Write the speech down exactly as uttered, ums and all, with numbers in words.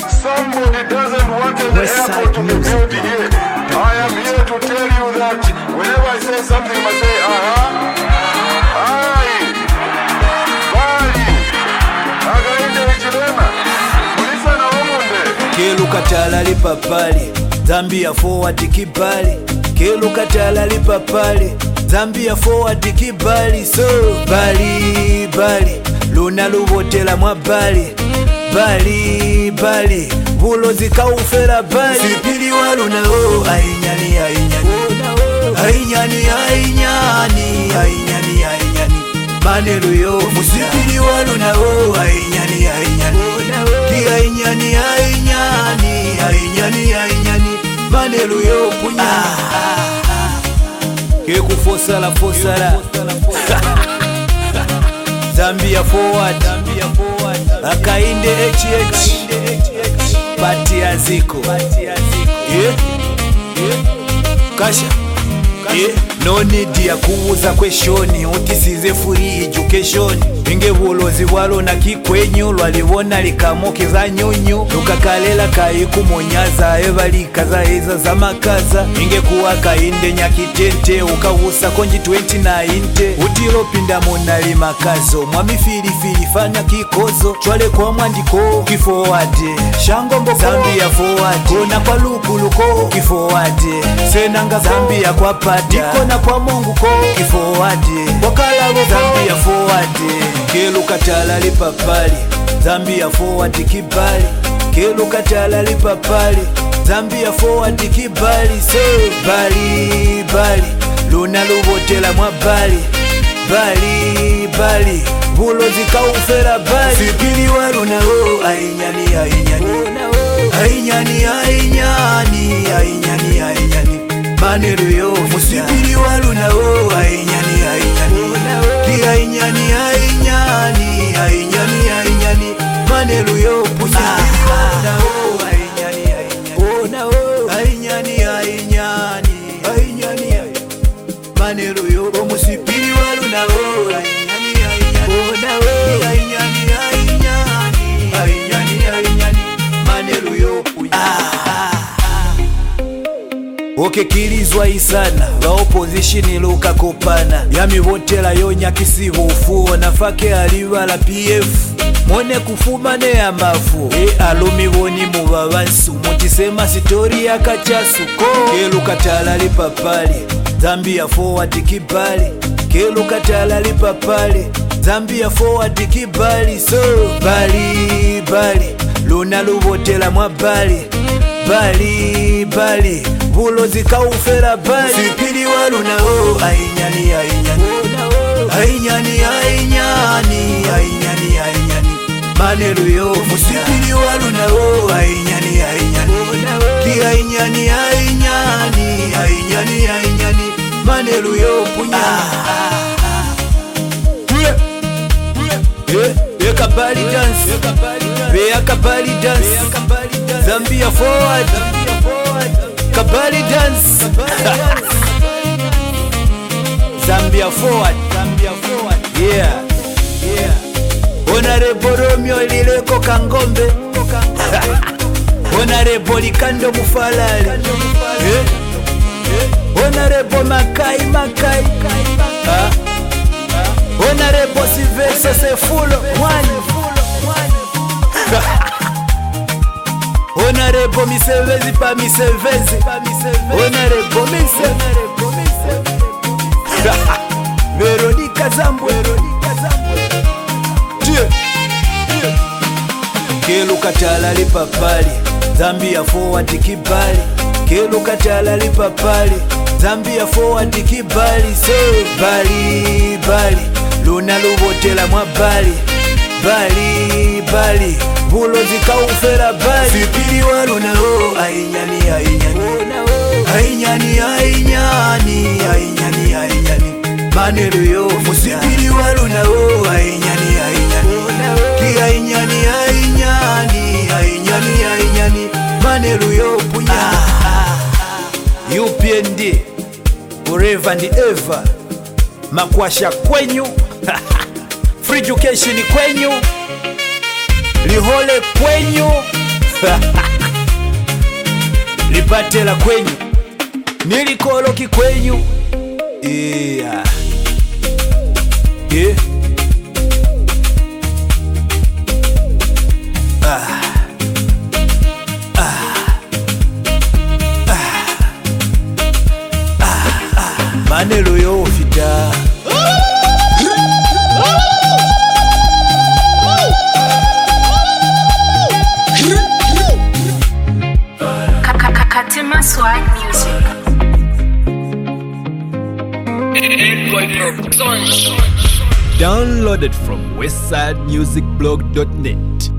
Somebody doesn't want the airport to be built here. I am here to tell you that whenever I say something, I say, uh-huh. Aye. Bali. Againde ichilema. Mulisa na omunde. Kelu katala li papali. Zambia forward kibali. Kelu katala li papali. Zambia forward kibali. So, bali, bali. Luna lubotela mwa bali. Bali, bali. Bulo zikaufera bali. Sipili waluna oh. Ainyani, ainyani. Ainyani, ainyani. Ainyani, ainyani. Manelu yo. Musipili waluna oh. Ainyani, ainyani. Ki ainyani, ainyani. Ainyani, ainyani. Manelu yo punya. Keku fosala, fosala. Zambia forward. Akainde H H. Bati ya ziko. Yeah. Kasha. Yeah. No need ya kuuza kweshoni. Utisize free education. Inge bulozi walo na kikwenyu. Lwaliwona likamokeza nyunyu. Lukakalela kaiku monyaza. Eva likaza eza za makaza. Inge kuwa kainde nyakitente. Ukawusa konji twenty nine. Utilo pinda monali makazo. Mwami fili fili fanya kikozo. Chwale kwa mwandiko kifowade. Shango mboko Zambia forward. Kona kwa luku luko kifowade. Senanga Zambia kwa pati. Kona kwa mungu ko kifowade. Wakala wako Zambia forward. Kelu katala li papali. Zambia forward kibali. Kelu katala li papali. Zambia forward kibali. So bali bali. Luna lubotela mwa bali. Bali bali. Bulo zikaufera bali. Sipili waluna oh. Ainyani, ainyani. Ainyani, ainyani. Ainyani, ainyani. Manelu yo. Musipili waluna oh. Ainyani, ainyani. Ki ainyani, ainyani. Ainyani, ainyani. Manelu yo punya. Ainyani, ainyani. Ainyani, ainyani. Ainyani, ainyani. Manelu yo musipili waluna oh. Ainyani, ainyani. Ainyani, ainyani. Ainyani, ainyani. Manelu yo punya. Okekirizwa isana ba opposition luka kopana yami botela yonya kisibo ufuo nafake aliwa la P F mone kufuma ne amafu e alumi boni mubabansu mutisema story ya kachasu ko kelu katala li papali Zambia forward kibali kelu katala li papali Zambia forward kibali so bali bali luna lubotela mwa bali bali bali bulo zikaufera bali sipili waluna oh. Ainyani, ainyani. Ainyani, ainyani. Ainyani, ainyani. Manelu yo musipili waluna oh. Ainyani, ainyani. Ki ainyani, ainyani. Ainyani, ainyani. Manelu yo punya. Yeah, yeah, kabali dance. Yeah, kabali dance. Zambia forward. Kabali dance. Zambia forward. Zambia forward. Yeah. Yeah. Honorable Romeo Lileko Kangombe. Honorable Likando Mufalali. Yeah. Honorable Makai Makai. Ah. Honorable Sylvester Sefulo. One. Honorable Misevezi pa Misevezi. Honorable Misevezi. Veronica Zambo. Kelu katala li papali. Zambia forward kibali. Kelu katala li papali. Zambia forward kibali. So bali bali. Luna lubotela mwa bali. Bali bali. Bulo zikaufera bali sipili waluna oh. Ainyani, ainyani. Ainyani, ainyani. Ainyani, ainyani. Manelu yo musipili waluna oh. Ainyani, ainyani. Ki ainyani, ainyani. Ainyani, ainyani. Manelu yo punya. U P N D forever and ever. Makwasha kwenyu. Free education kwenyu. Lihole kwenyu. lipate la kwenyu nilikolo kikwenyu. Yeah. Yeah. Ah. Ah. Ah. Ah. Ah. Manelo yo fita. Katima Swag Music. Downloaded from westside music blog dot net.